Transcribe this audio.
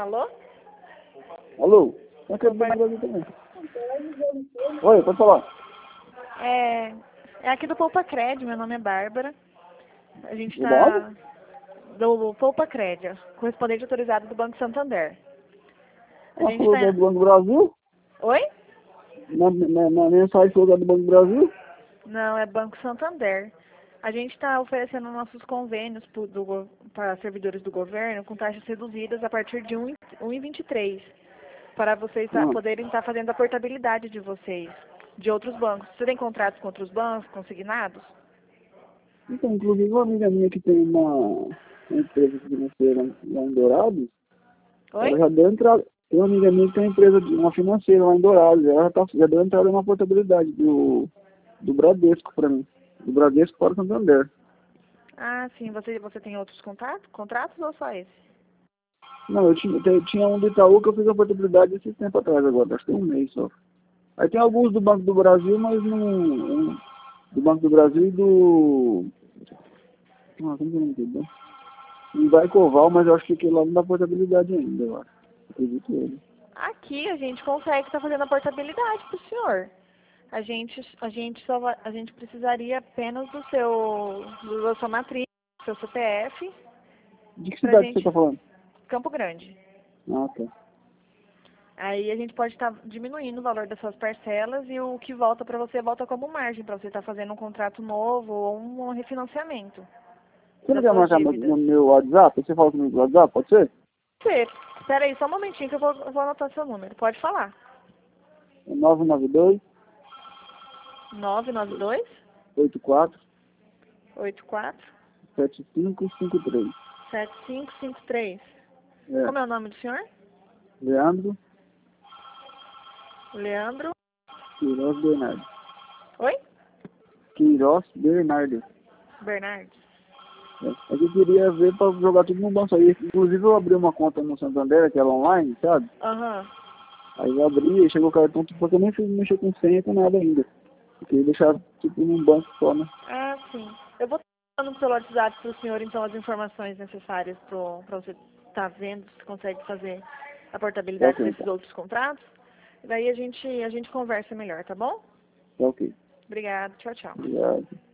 Alô? Alô? Eu quero ver o Brasil também. Oi, pode falar. É aqui do Poupa Cred, meu nome é Bárbara. A gente De onde? está do Poupa Cred, correspondente autorizado do Banco Santander. A Ela gente falou que é está... do Banco do Brasil? Oi? Na mensagem falou que é do Banco do Brasil? Não, é Banco Santander. A gente está oferecendo nossos convênios para servidores do governo com taxas reduzidas a partir de 1,23, para vocês Ah, poderem estar fazendo a portabilidade de vocês, de outros bancos. Você tem contratos com outros bancos, consignados? então, inclusive, uma amiga minha que tem uma empresa financeira lá em Dourados, ela Oi? já deu entrada. Tem uma amiga minha que tem uma financeira lá em Dourados, ela já deu entrada na portabilidade do Bradesco para mim. Do Bradesco para o Santander. Ah, sim. Você tem outros contratos ou só esse? Não, eu tinha um do Itaú que eu fiz a portabilidade esse tempo atrás agora, acho que tem um mês só. Aí tem alguns do Banco do Brasil, mas não. Do Banco do Brasil e do. Ah, como que é o nome dele? Não vai Coval, mas eu acho que aquele lá não dá portabilidade ainda, eu acho. Acredito ele. Aqui a gente consegue estar fazendo a portabilidade para o senhor. A gente precisaria apenas da sua matriz, do seu CPF, De que pra cidade você tá gente, falando? Campo Grande. Ah, tá. Aí a gente pode estar diminuindo o valor das suas parcelas e o que volta para você volta como margem, para você estar fazendo um contrato novo ou um refinanciamento Você não das quer suas marcar dívidas. no meu WhatsApp? Você fala comigo no WhatsApp, pode ser? Espera aí só um momentinho que eu vou anotar seu número. Pode falar. É 992 992 84 84 7553. 7553. É. Como é o nome do senhor? Leandro Leandro. Queiroz Bernardo. Oi? Queiroz Bernardo. Bernardes. É que eu queria ver para jogar tudo no banco aí. Inclusive eu abri uma conta no Santander, aquela online, sabe? Aham. Aí eu abri e chegou o cartão, porque eu nem fui mexer com senha com nada ainda. Eu queria deixar tipo num banco só, né? Ah, sim. Eu vou mandando pelo WhatsApp para o senhor, então, as informações necessárias para você estar vendo se consegue fazer a Tá portabilidade ok, desses então. outros contratos. Daí a gente conversa melhor, tá bom? Tá ok. Obrigada. Tchau, tchau. Obrigado.